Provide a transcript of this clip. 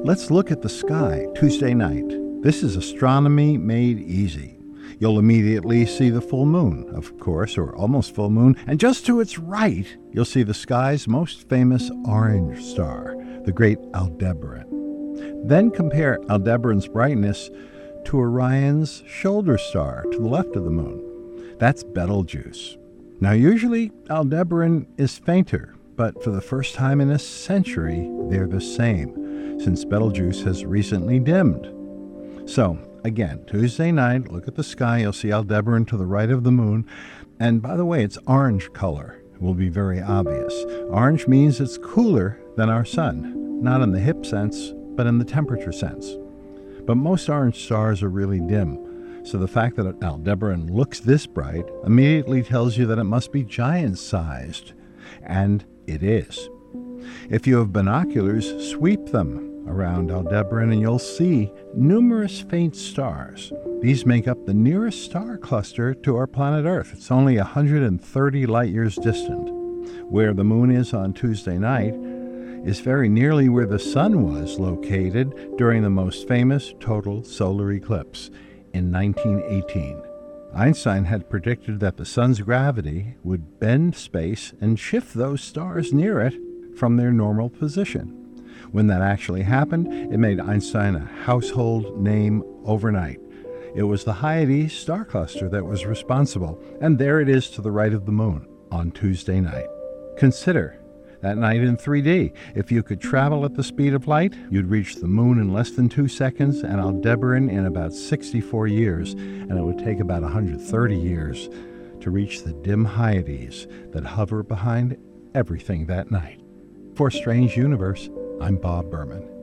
Let's look at the sky Tuesday night. This is astronomy made easy. You'll immediately see the full moon, of course, or almost full moon, and just to its right, you'll see the sky's most famous orange star, the great Aldebaran. Then compare Aldebaran's brightness to Orion's shoulder star to the left of the moon. That's Betelgeuse. Now, usually Aldebaran is fainter, but for the first time in a century, they're the same, since Betelgeuse has recently dimmed. So, again, Tuesday night, look at the sky, you'll see Aldebaran to the right of the moon, and by the way, it's orange color. It will be very obvious. Orange means it's cooler than our sun, not in the hip sense, but in the temperature sense. But most orange stars are really dim, so the fact that Aldebaran looks this bright immediately tells you that it must be giant-sized, and it is. If you have binoculars, sweep them around Aldebaran and you'll see numerous faint stars. These make up the nearest star cluster to our planet Earth. It's only 130 light years distant. Where the moon is on Tuesday night is very nearly where the sun was located during the most famous total solar eclipse in 1918. Einstein had predicted that the sun's gravity would bend space and shift those stars near it from their normal position. When that actually happened, it made Einstein a household name overnight. It was the Hyades star cluster that was responsible, and there it is to the right of the moon on Tuesday night. Consider that night in 3D. If you could travel at the speed of light, you'd reach the moon in less than 2 seconds and Aldebaran in about 64 years, and it would take about 130 years to reach the dim Hyades that hover behind everything that night. For Strange Universe, I'm Bob Berman.